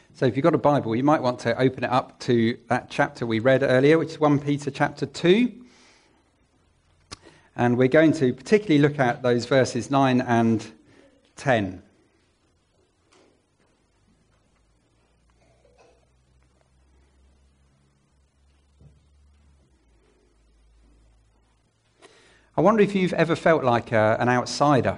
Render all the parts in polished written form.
So if you've got a Bible, you might want to open it up to that chapter we read earlier, which is 1 Peter chapter 2. And we're going to particularly look at those verses 9 and 10. I wonder if you've ever felt like an outsider.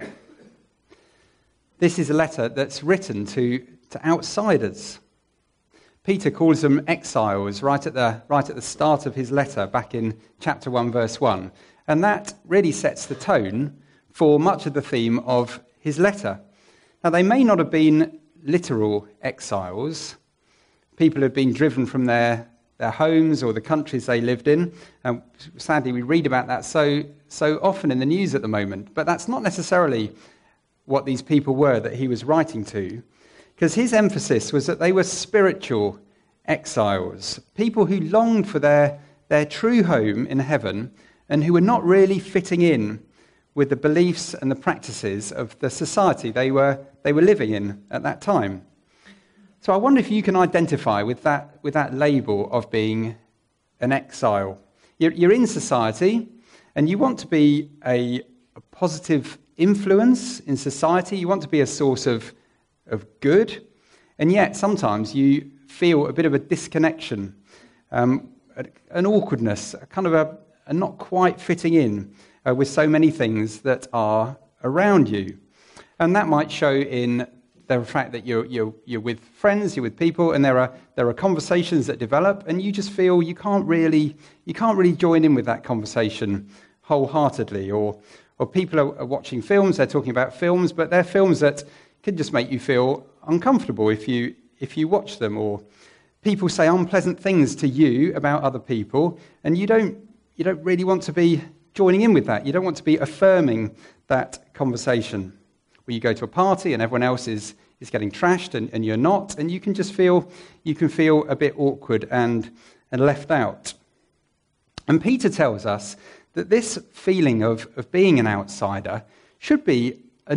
This is a letter that's written to outsiders. Peter calls them exiles right at the start of his letter, back in chapter 1, verse 1. And that really sets the tone for much of the theme of his letter. Now, they may not have been literal exiles. People who had been driven from their homes or the countries they lived in. Sadly, we read about that so often in the news at the moment. But that's not necessarily what these people were that he was writing to, because his emphasis was that they were spiritual exiles, people who longed for their true home in heaven and who were not really fitting in with the beliefs and the practices of the society they were living in at that time. So I wonder if you can identify with that label of being an exile. You're in society and you want to be a positive influence in society. You want to be a source of good. And yet sometimes you feel a bit of a disconnection, an awkwardness, a kind of a not quite fitting in with so many things that are around you. And that might show in the fact that you're with friends, you're with people, and there are conversations that develop, and you just feel you can't really join in with that conversation wholeheartedly. Or people are watching films, they're talking about films, but they're films that can just make you feel uncomfortable if you watch them. Or people say unpleasant things to you about other people, and you don't really want to be joining in with that. You don't want to be affirming that conversation. Where you go to a party and everyone else is getting trashed and you're not, and you can feel a bit awkward and left out. And Peter tells us that this feeling of being an outsider should be a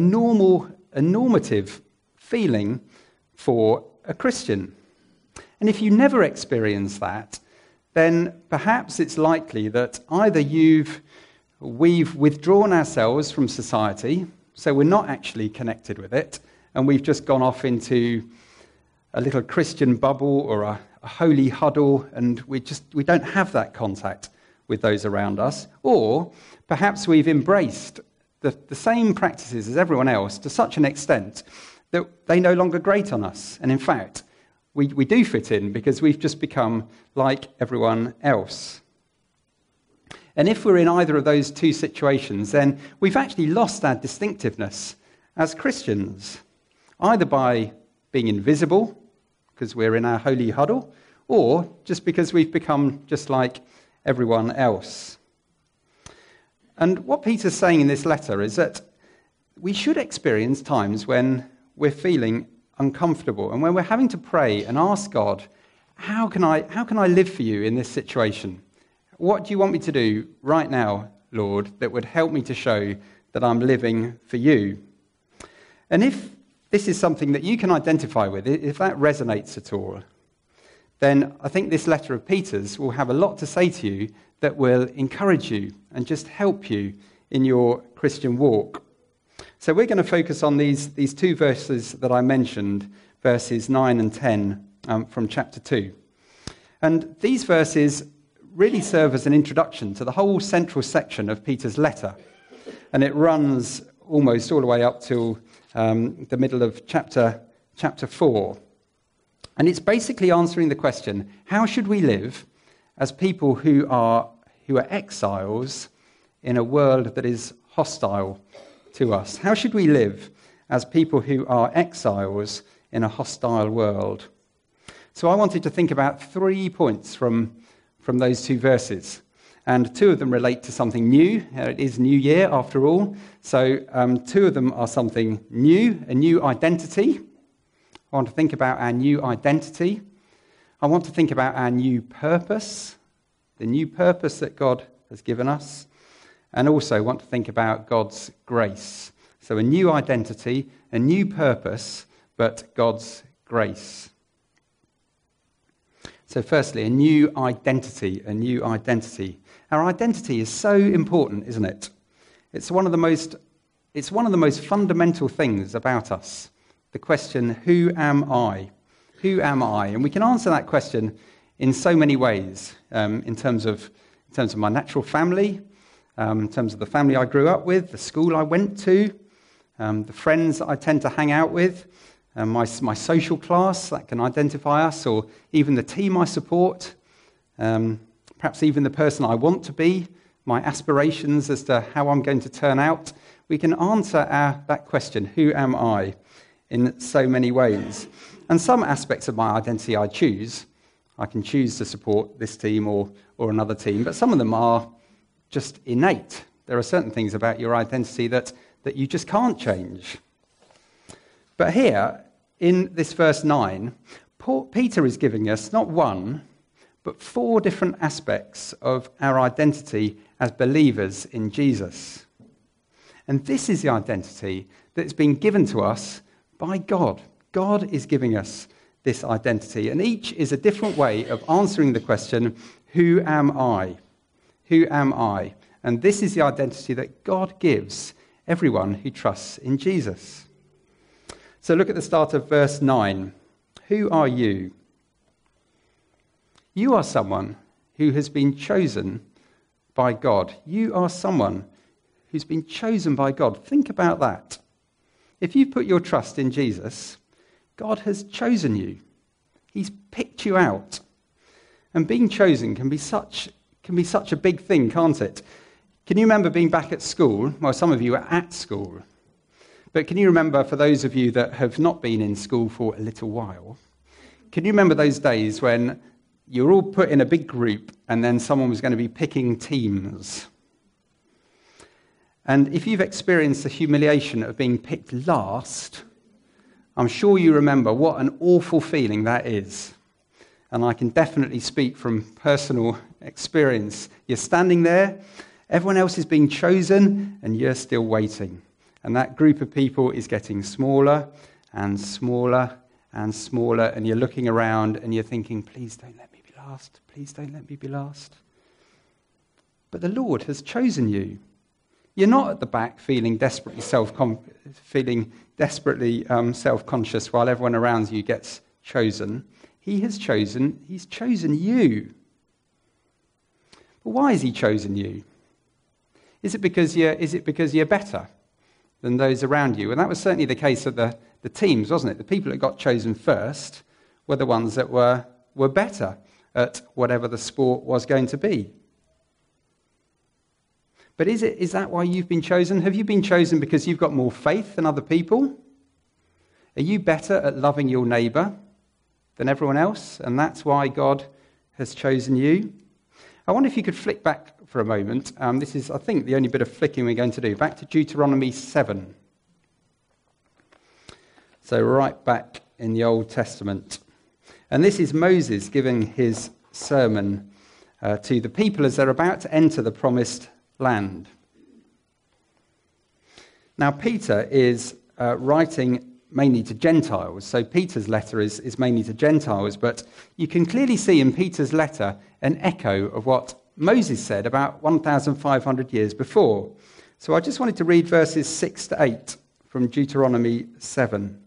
normative feeling for a Christian. And if you never experience that, then perhaps it's likely that either we've withdrawn ourselves from society, so we're not actually connected with it, and we've just gone off into a little Christian bubble or a holy huddle, and we don't have that contact with those around us. Or perhaps we've embraced the same practices as everyone else to such an extent that they no longer grate on us. And in fact, we do fit in because we've just become like everyone else. And if we're in either of those two situations, then we've actually lost our distinctiveness as Christians, either by being invisible, because we're in our holy huddle, or just because we've become just like everyone else. And what Peter's saying in this letter is that we should experience times when we're feeling uncomfortable and when we're having to pray and ask God, how can I live for you in this situation? What do you want me to do right now, Lord, that would help me to show that I'm living for you? And if this is something that you can identify with, if that resonates at all, then I think this letter of Peter's will have a lot to say to you that will encourage you and just help you in your Christian walk. So we're going to focus on these two verses that I mentioned, verses 9 and 10 from chapter 2. And these verses really serve as an introduction to the whole central section of Peter's letter. And it runs almost all the way up till the middle of chapter 4. And it's basically answering the question, how should we live as people who are exiles in a world that is hostile to us? How should we live as people who are exiles in a hostile world? So I wanted to think about 3 points from those two verses. And 2 of them relate to something new. It is New Year, after all. So 2 of them are something new, a new identity. I want to think about our new identity. I want to think about our new purpose, the new purpose that God has given us. And also want to think about God's grace. So a new identity, a new purpose, but God's grace. So firstly, a new identity, a new identity. Our identity is so important, isn't it? It's one of the most fundamental things about us. The question, who am I? Who am I? And we can answer that question in so many ways, in terms of my natural family, in terms of the family I grew up with, the school I went to, the friends that I tend to hang out with, my social class that can identify us, or even the team I support, perhaps even the person I want to be, my aspirations as to how I'm going to turn out. We can answer that question, who am I, in so many ways. And some aspects of my identity I choose. I can choose to support this team or another team, but some of them are just innate. There are certain things about your identity that you just can't change. But here, in this verse 9, Peter is giving us not one, but 4 different aspects of our identity as believers in Jesus. And this is the identity that's been given to us by God. God is giving us this identity, and each is a different way of answering the question, who am I? Who am I? And this is the identity that God gives everyone who trusts in Jesus. So look at the start of verse 9. Who are you? You are someone who has been chosen by God. You are someone who's been chosen by God. Think about that. If you put your trust in Jesus, God has chosen you. He's picked you out. And being chosen can be such a big thing, can't it? Can you remember being back at school? Well, some of you are at school. But can you remember, for those of you that have not been in school for a little while, can you remember those days when you were all put in a big group and then someone was going to be picking teams? And if you've experienced the humiliation of being picked last, I'm sure you remember what an awful feeling that is. And I can definitely speak from personal experience. You're standing there, everyone else is being chosen, and you're still waiting. And that group of people is getting smaller and smaller and smaller, and you're looking around and you're thinking, please don't let me be last. Please don't let me be last. But the Lord has chosen you. You're not at the back feeling desperately self-conscious while everyone around you gets chosen. He's chosen you. But why has he chosen you? Is it because you're better than those around you? And that was certainly the case of the teams, wasn't it? The people that got chosen first were the ones that were better at whatever the sport was going to be. But is that why you've been chosen? Have you been chosen because you've got more faith than other people? Are you better at loving your neighbour than everyone else? And that's why God has chosen you? I wonder if you could flick back for a moment. This is, I think, the only bit of flicking we're going to do. Back to Deuteronomy 7. So right back in the Old Testament. And this is Moses giving his sermon to the people as they're about to enter the promised land. Now, Peter is writing mainly to Gentiles, so Peter's letter is mainly to Gentiles, but you can clearly see in Peter's letter an echo of what Moses said about 1,500 years before. So I just wanted to read verses 6 to 8 from Deuteronomy 7,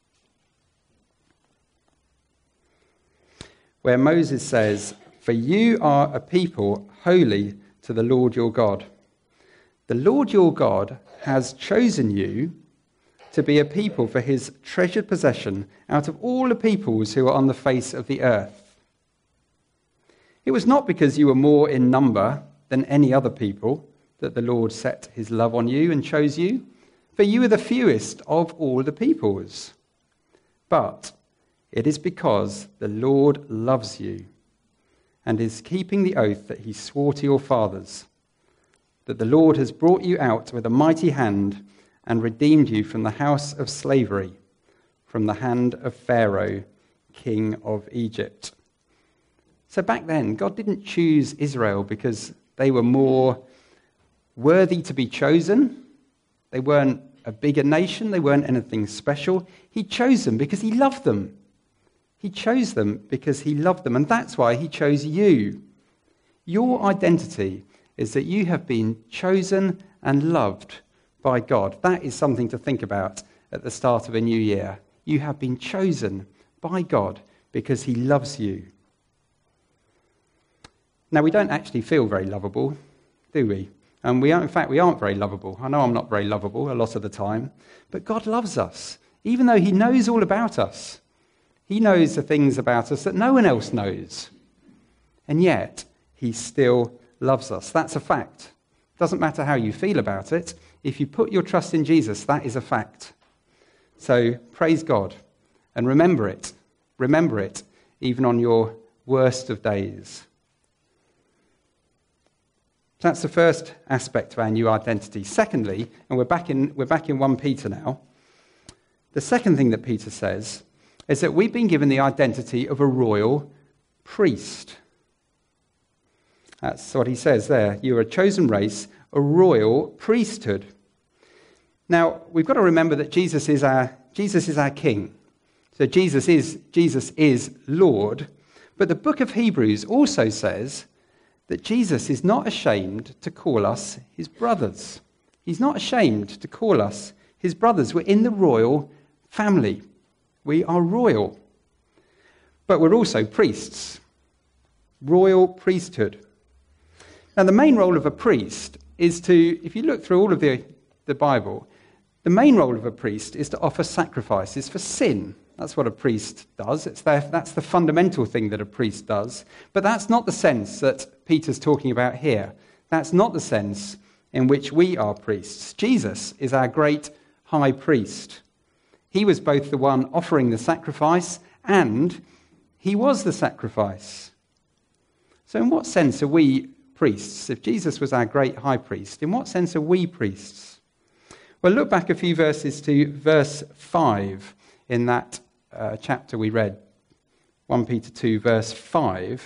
where Moses says, "For you are a people holy to the Lord your God. The Lord your God has chosen you to be a people for his treasured possession out of all the peoples who are on the face of the earth. It was not because you were more in number than any other people that the Lord set his love on you and chose you, for you are the fewest of all the peoples. But it is because the Lord loves you and is keeping the oath that he swore to your fathers, that the Lord has brought you out with a mighty hand and redeemed you from the house of slavery, from the hand of Pharaoh, king of Egypt." So back then, God didn't choose Israel because they were more worthy to be chosen. They weren't a bigger nation. They weren't anything special. He chose them because he loved them. He chose them because he loved them, and that's why he chose you. Your identity is that you have been chosen and loved by God. That is something to think about at the start of a new year. You have been chosen by God because he loves you. Now, we don't actually feel very lovable, do we? And we aren't very lovable. I know I'm not very lovable a lot of the time, but God loves us, even though he knows all about us. He knows the things about us that no one else knows. And yet, he still loves us. That's a fact. Doesn't matter how you feel about it. If you put your trust in Jesus, that is a fact. So praise God and remember it. Remember it even on your worst of days. That's the first aspect of our new identity. Secondly, and we're back in 1 Peter now, the second thing that Peter says is that we've been given the identity of a royal priest. That's what he says there. You're a chosen race, a royal priesthood. Now, we've got to remember that Jesus is our king. So Jesus is Lord. But the book of Hebrews also says that Jesus is not ashamed to call us his brothers. He's not ashamed to call us his brothers. We're in the royal family. We are royal. But we're also priests. Royal priesthood. Now, the main role of a priest is to, if you look through all of the Bible, the main role of a priest is to offer sacrifices for sin. That's what a priest does. That's the fundamental thing that a priest does. But that's not the sense that Peter's talking about here. That's not the sense in which we are priests. Jesus is our great high priest. He was both the one offering the sacrifice and he was the sacrifice. So in what sense are we priests? If Jesus was our great high priest, in what sense are we priests? Well, look back a few verses to verse 5 in that chapter we read, 1 Peter 2, verse 5.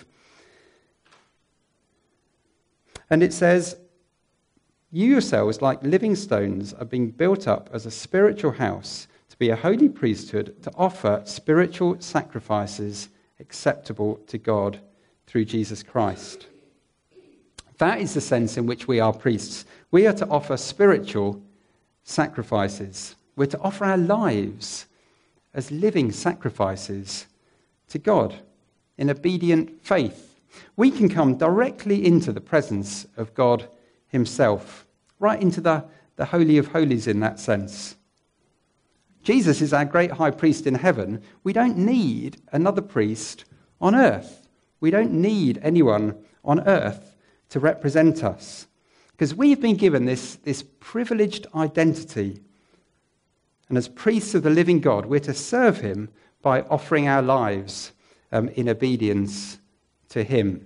And it says, "You yourselves, like living stones, are being built up as a spiritual house to be a holy priesthood, to offer spiritual sacrifices acceptable to God through Jesus Christ." That is the sense in which we are priests. We are to offer spiritual sacrifices. We're to offer our lives as living sacrifices to God in obedient faith. We can come directly into the presence of God himself, right into the Holy of Holies in that sense. Jesus is our great high priest in heaven. We don't need another priest on earth. We don't need anyone on earth to represent us, because we've been given this privileged identity. And as priests of the living God, we're to serve him by offering our lives in obedience to him.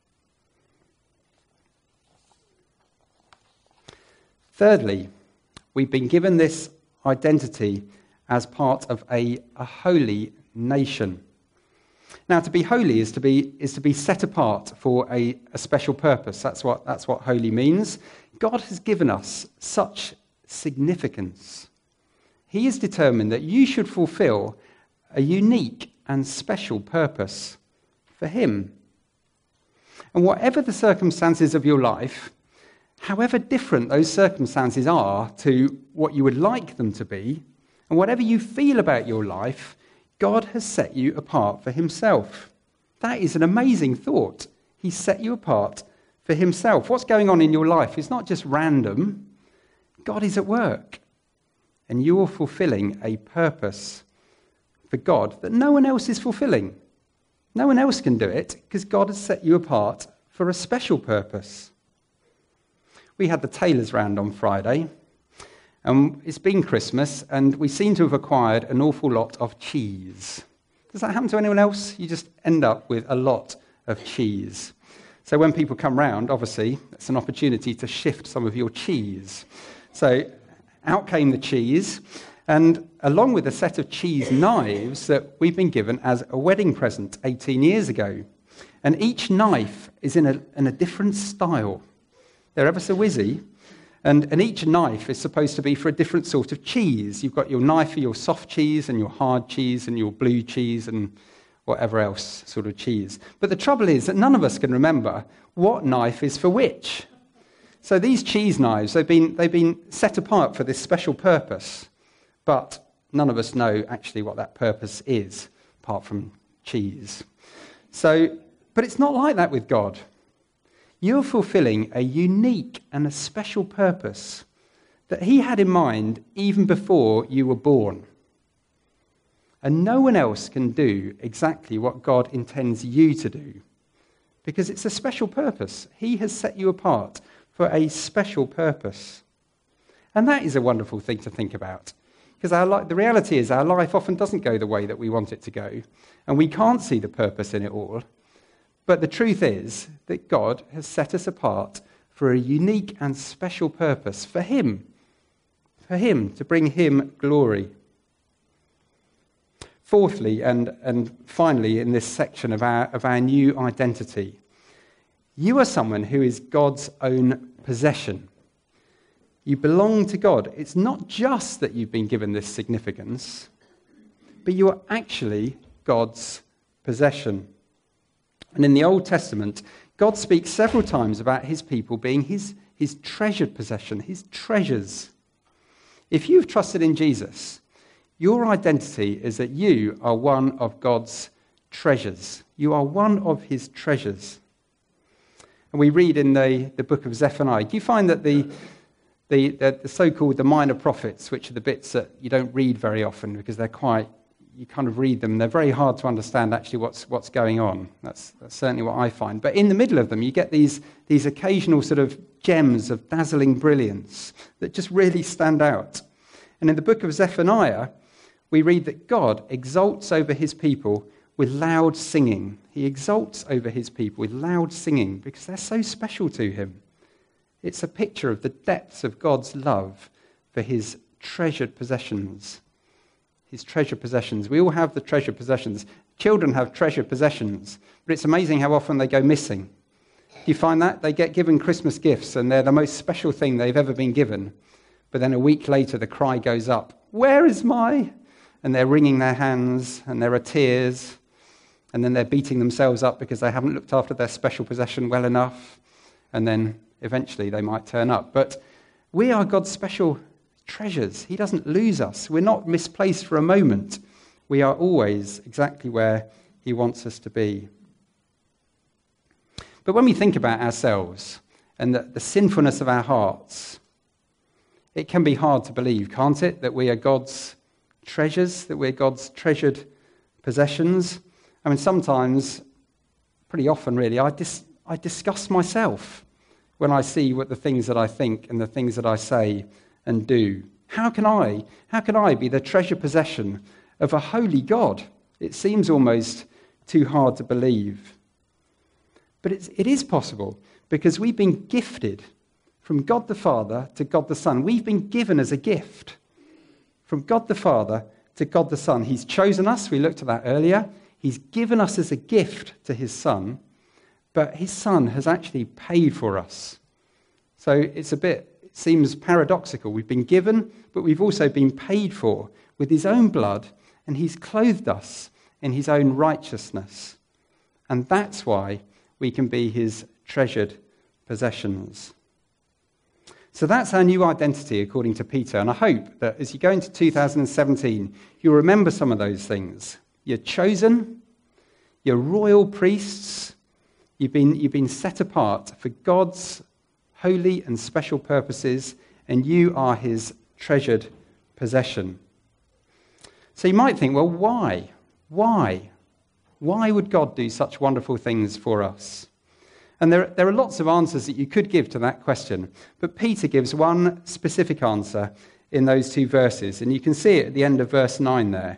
Thirdly, we've been given this identity as part of a holy nation. Now, to be holy is to be set apart for a special purpose. That's what holy means. God has given us such significance. He has determined that you should fulfill a unique and special purpose for him. And whatever the circumstances of your life, however different those circumstances are to what you would like them to be, and whatever you feel about your life, God has set you apart for himself. That is an amazing thought. He set you apart for himself. What's going on in your life is not just random. God is at work. And you are fulfilling a purpose for God that no one else is fulfilling. No one else can do it because God has set you apart for a special purpose. We had the tailors round on Friday. It's been Christmas, and we seem to have acquired an awful lot of cheese. Does that happen to anyone else? You just end up with a lot of cheese. So when people come round, obviously, it's an opportunity to shift some of your cheese. So out came the cheese, and along with a set of cheese knives that we've been given as a wedding present 18 years ago. And each knife is in a different style. They're ever so whizzy. And each knife is supposed to be for a different sort of cheese. You've got your knife for your soft cheese and your hard cheese and your blue cheese and whatever else sort of cheese. But the trouble is that none of us can remember what knife is for which. So these cheese knives, they've been set apart for this special purpose, but none of us know actually what that purpose is, apart from cheese. But it's not like that with God. You're fulfilling a unique and a special purpose that he had in mind even before you were born. And no one else can do exactly what God intends you to do, because it's a special purpose. He has set you apart for a special purpose. And that is a wonderful thing to think about, because the reality is our life often doesn't go the way that we want it to go, and we can't see the purpose in it all. But the truth is that God has set us apart for a unique and special purpose for him, to bring him glory. Fourthly, and finally, in this section of our new identity, you are someone who is God's own possession. You belong to God. It's not just that you've been given this significance, but you are actually God's possession. And in the Old Testament, God speaks several times about his people being his treasured possession, his treasures. If you've trusted in Jesus, your identity is that you are one of God's treasures. You are one of his treasures. And we read in the book of Zephaniah, do you find that the so-called the minor prophets, which are the bits that you don't read very often because you kind of read them, they're very hard to understand actually what's going on. That's certainly what I find. But in the middle of them, you get these occasional sort of gems of dazzling brilliance that just really stand out. And in the book of Zephaniah, we read that God exalts over his people with loud singing. He exalts over his people with loud singing because they're so special to him. It's a picture of the depths of God's love for his treasured possessions. His treasured possessions. We all have the treasured possessions. Children have treasured possessions, but it's amazing how often they go missing. Do you find that? They get given Christmas gifts and they're the most special thing they've ever been given. But then a week later the cry goes up, "Where is my..." And they're wringing their hands and there are tears. And then they're beating themselves up because they haven't looked after their special possession well enough. And then eventually they might turn up. But we are God's special treasures. He doesn't lose us. We're not misplaced for a moment. We are always exactly where he wants us to be. But when we think about ourselves and the sinfulness of our hearts, it can be hard to believe, can't it, that we are God's treasures, that we're God's treasured possessions. I mean, sometimes, pretty often really, I disgust myself when I see what the things that I think and the things that I say and do. How can I be the treasured possession of a holy God? It seems almost too hard to believe. But it is possible because we've been gifted from God the Father to God the Son. We've been given as a gift from God the Father to God the Son. He's chosen us. We looked at that earlier. He's given us as a gift to his Son, but his Son has actually paid for us. So it seems paradoxical. We've been given, but we've also been paid for with his own blood, and he's clothed us in his own righteousness. And that's why we can be his treasured possessions. So that's our new identity, according to Peter. And I hope that as you go into 2017, you'll remember some of those things. You're chosen, you're royal priests, you've been set apart for God's holy and special purposes, and you are his treasured possession. So you might think, well, why? Why? Why would God do such wonderful things for us? And there are lots of answers that you could give to that question, but Peter gives one specific answer in those two verses, and you can see it at the end of verse 9 there.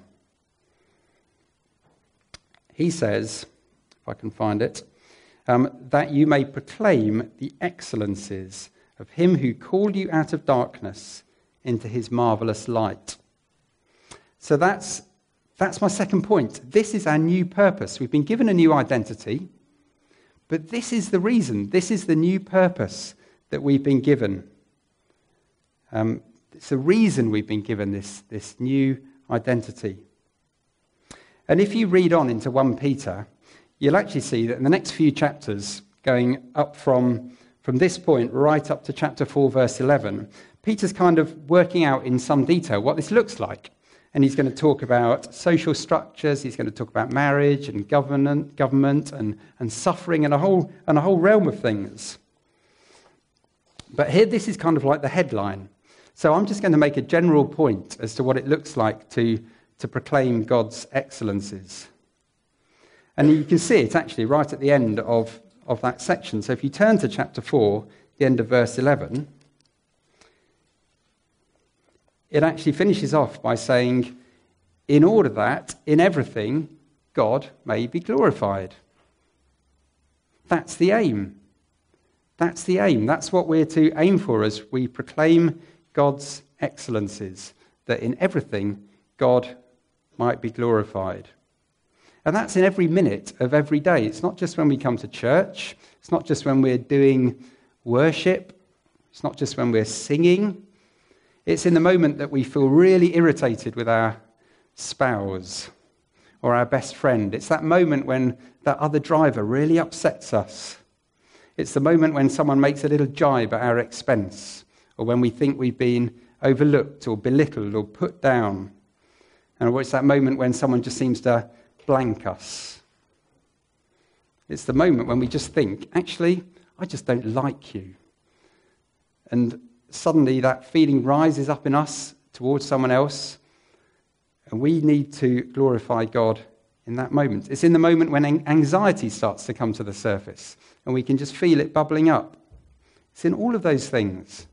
He says, if I can find it, that you may proclaim the excellencies of him who called you out of darkness into his marvelous light. So that's my second point. This is our new purpose. We've been given a new identity, but this is the reason. This is the new purpose that we've been given. It's the reason we've been given this new identity. And if you read on into 1 Peter, you'll actually see that in the next few chapters, going up from this point right up to chapter 4, verse 11, Peter's kind of working out in some detail what this looks like. And he's going to talk about social structures, he's going to talk about marriage and government and suffering and a whole realm of things. But here, this is kind of like the headline. So I'm just going to make a general point as to what it looks like to proclaim God's excellencies. And you can see it actually right at the end of that section. So if you turn to chapter 4, the end of verse 11, it actually finishes off by saying, in order that, in everything, God may be glorified. That's the aim. That's the aim. That's what we're to aim for as we proclaim God's excellencies, that in everything, God might be glorified. And that's in every minute of every day. It's not just when we come to church. It's not just when we're doing worship. It's not just when we're singing. It's in the moment that we feel really irritated with our spouse or our best friend. It's that moment when that other driver really upsets us. It's the moment when someone makes a little jibe at our expense, or when we think we've been overlooked or belittled or put down. And it's that moment when someone just seems to blank us. It's the moment when we just think, actually, I just don't like you. And suddenly that feeling rises up in us towards someone else, and we need to glorify God in that moment. It's in the moment when anxiety starts to come to the surface, and we can just feel it bubbling up. It's in all of those things.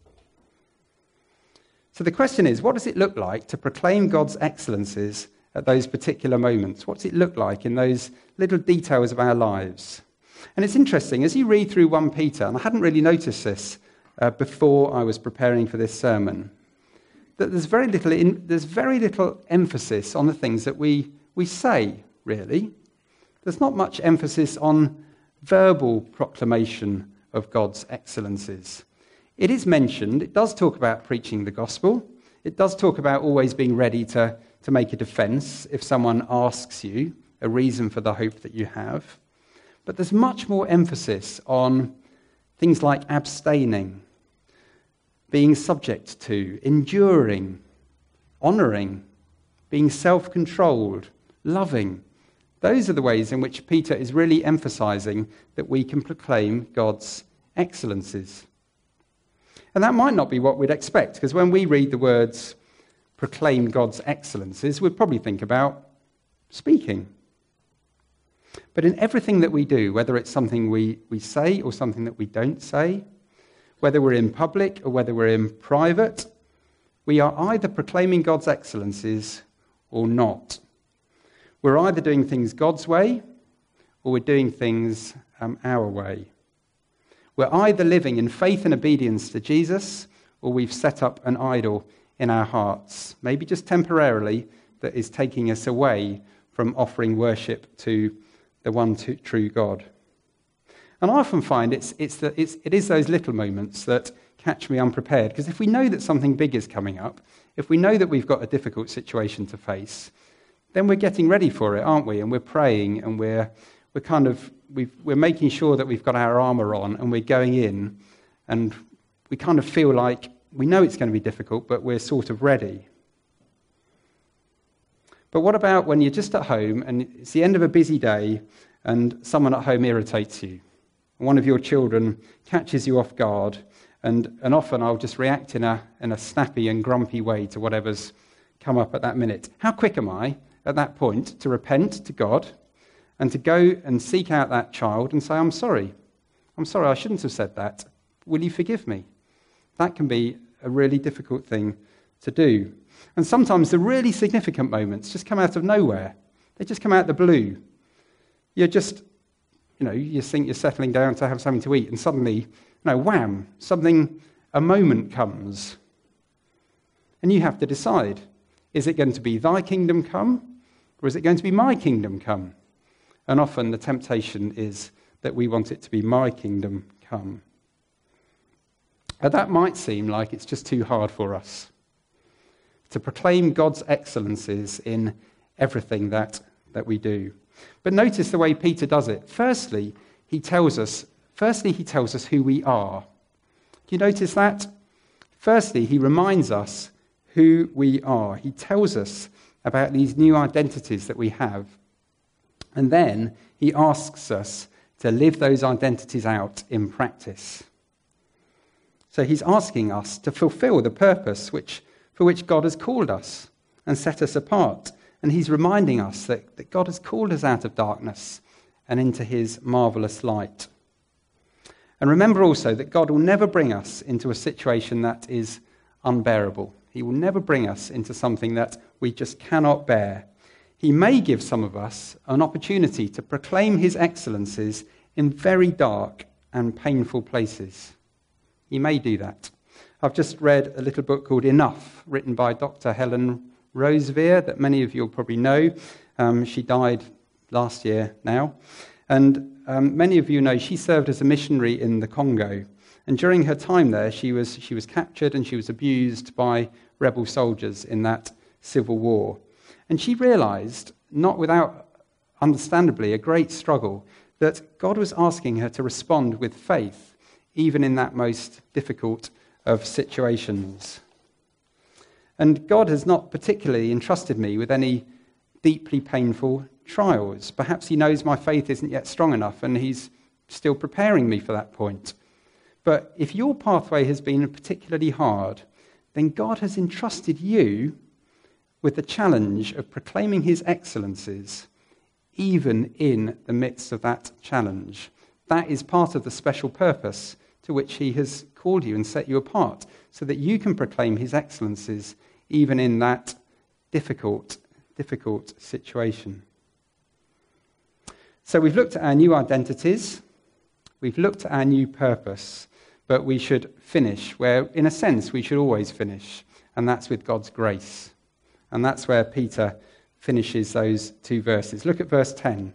So the question is, what does it look like to proclaim God's excellencies at those particular moments? What does it look like in those little details of our lives? And it's interesting, as you read through 1 Peter, and I hadn't really noticed this before I was preparing for this sermon, that there's very little emphasis on the things that we say, really. There's not much emphasis on verbal proclamation of God's excellencies. It is mentioned, it does talk about preaching the gospel. It does talk about always being ready to make a defense if someone asks you a reason for the hope that you have. But there's much more emphasis on things like abstaining, being subject to, enduring, honouring, being self-controlled, loving. Those are the ways in which Peter is really emphasising that we can proclaim God's excellencies. And that might not be what we'd expect, because when we read the words proclaim God's excellencies, we'd probably think about speaking. But in everything that we do, whether it's something we say or something that we don't say, whether we're in public or whether we're in private, we are either proclaiming God's excellencies or not. We're either doing things God's way or we're doing things our way. We're either living in faith and obedience to Jesus, or we've set up an idol in our hearts, maybe just temporarily, that is taking us away from offering worship to the one true God. And I often find it is those little moments that catch me unprepared, because if we know that something big is coming up, if we know that we've got a difficult situation to face, then we're getting ready for it, aren't we? And we're praying, and we're making sure that we've got our armour on, and we're going in, and we kind of feel like we know it's going to be difficult, but we're sort of ready. But what about when you're just at home, and it's the end of a busy day, and someone at home irritates you? One of your children catches you off guard, and often I'll just react in a snappy and grumpy way to whatever's come up at that minute. How quick am I at that point to repent to God and to go and seek out that child and say, I'm sorry, I shouldn't have said that. Will you forgive me? That can be a really difficult thing to do. And sometimes the really significant moments just come out of nowhere. They just come out of the blue. You think you're settling down to have something to eat, and suddenly, wham, a moment comes. And you have to decide, is it going to be thy kingdom come, or is it going to be my kingdom come? And often the temptation is that we want it to be my kingdom come. And that might seem like it's just too hard for us to proclaim God's excellencies in everything that that we do. But notice the way Peter does it. Firstly, he tells us who we are. Do you notice that? Firstly, he reminds us who we are. He tells us about these new identities that we have. And then he asks us to live those identities out in practice. So he's asking us to fulfill the purpose for which God has called us and set us apart. And he's reminding us that God has called us out of darkness and into his marvelous light. And remember also that God will never bring us into a situation that is unbearable. He will never bring us into something that we just cannot bear. He may give some of us an opportunity to proclaim his excellencies in very dark and painful places. He may do that. I've just read a little book called Enough, written by Dr. Helen Roseveare, that many of you will probably know. She died last year now. And many of you know she served as a missionary in the Congo. And during her time there, she was captured and she was abused by rebel soldiers in that civil war. And she realized, not without, understandably, a great struggle, that God was asking her to respond with faith, even in that most difficult of situations. And God has not particularly entrusted me with any deeply painful trials. Perhaps he knows my faith isn't yet strong enough and he's still preparing me for that point. But if your pathway has been particularly hard, then God has entrusted you with the challenge of proclaiming his excellencies, even in the midst of that challenge. That is part of the special purpose to which he has called you and set you apart, so that you can proclaim his excellencies even in that difficult situation. So we've looked at our new identities, we've looked at our new purpose, but we should finish where, in a sense, we should always finish, and that's with God's grace. And that's where Peter finishes those two verses. Look at verse 10.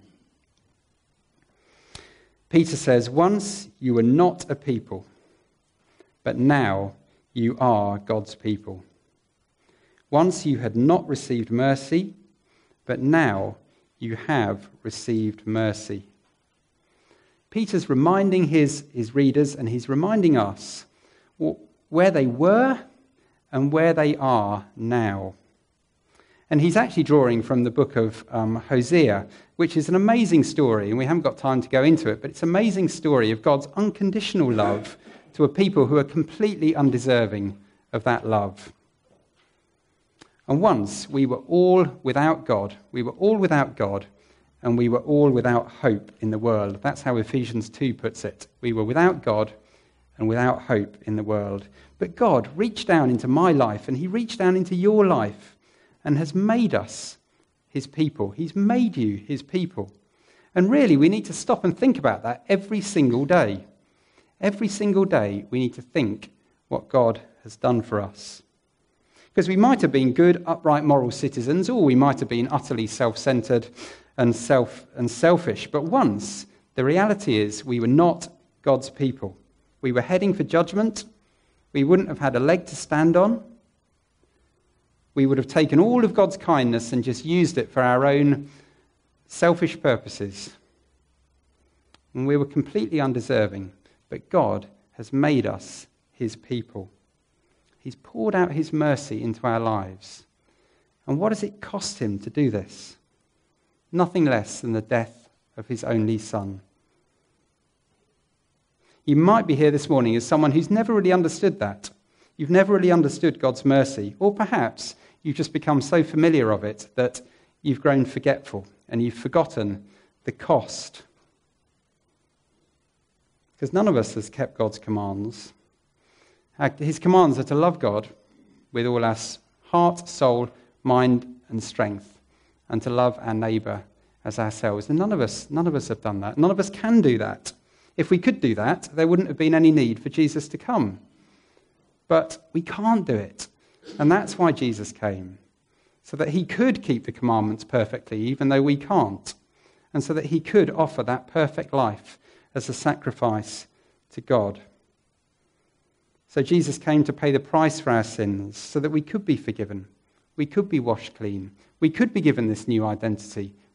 Peter says, "Once you were not a people, but now you are God's people. Once you had not received mercy, but now you have received mercy." Peter's reminding his readers, and he's reminding us where they were and where they are now. And he's actually drawing from the book of Hosea, which is an amazing story, and we haven't got time to go into it, but it's an amazing story of God's unconditional love to a people who are completely undeserving of that love. And once we were all without God. We were all without God, and we were all without hope in the world. That's how Ephesians 2 puts it. We were without God and without hope in the world. But God reached down into my life, and he reached down into your life, and has made us his people. He's made you his people. And really, we need to stop and think about that every single day. Every single day, we need to think what God has done for us. Because we might have been good, upright, moral citizens, or we might have been utterly self-centered and selfish. But once, the reality is we were not God's people. We were heading for judgment. We wouldn't have had a leg to stand on. We would have taken all of God's kindness and just used it for our own selfish purposes. And we were completely undeserving. But God has made us his people. He's poured out his mercy into our lives. And what does it cost him to do this? Nothing less than the death of his only son. You might be here this morning as someone who's never really understood that. You've never really understood God's mercy. Or perhaps you've just become so familiar of it that you've grown forgetful and you've forgotten the cost. Because none of us has kept God's commands. His commands are to love God with all our heart, soul, mind, and strength, and to love our neighbour as ourselves. And none of us have done that. None of us can do that. If we could do that, there wouldn't have been any need for Jesus to come. But we can't do it. And that's why Jesus came, so that he could keep the commandments perfectly, even though we can't, and so that he could offer that perfect life as a sacrifice to God. So Jesus came to pay the price for our sins, so that we could be forgiven, we could be washed clean, we could be given this new identity,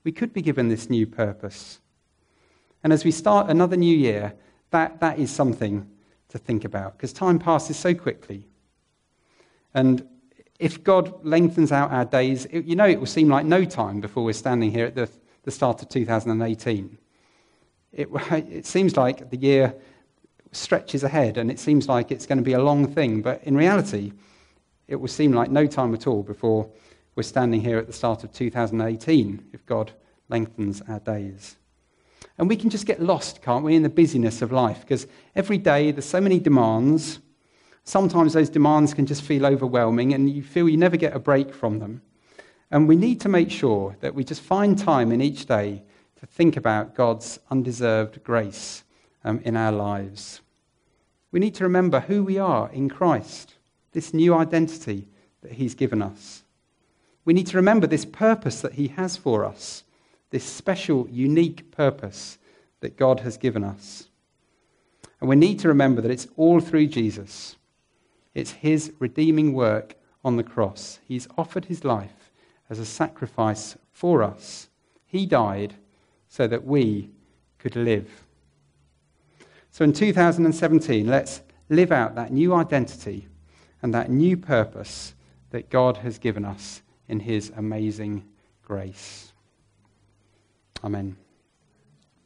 We could be given this new purpose. And as we start another new year, that is something to think about, because time passes so quickly. And if God lengthens out our days, it will seem like no time before we're standing here at the start of 2018. It seems like the year stretches ahead, and it seems like it's going to be a long thing. But in reality, it will seem like no time at all before we're standing here at the start of 2018, if God lengthens our days. And we can just get lost, can't we, in the busyness of life? Because every day there's so many demands. Sometimes those demands can just feel overwhelming, and you feel you never get a break from them. And we need to make sure that we just find time in each day to think about God's undeserved grace in our lives. We need to remember who we are in Christ, this new identity that he's given us. We need to remember this purpose that he has for us, this special, unique purpose that God has given us. And we need to remember that it's all through Jesus. It's his redeeming work on the cross. He's offered his life as a sacrifice for us. He died so that we could live. So in 2017, let's live out that new identity and that new purpose that God has given us in his amazing grace. Amen.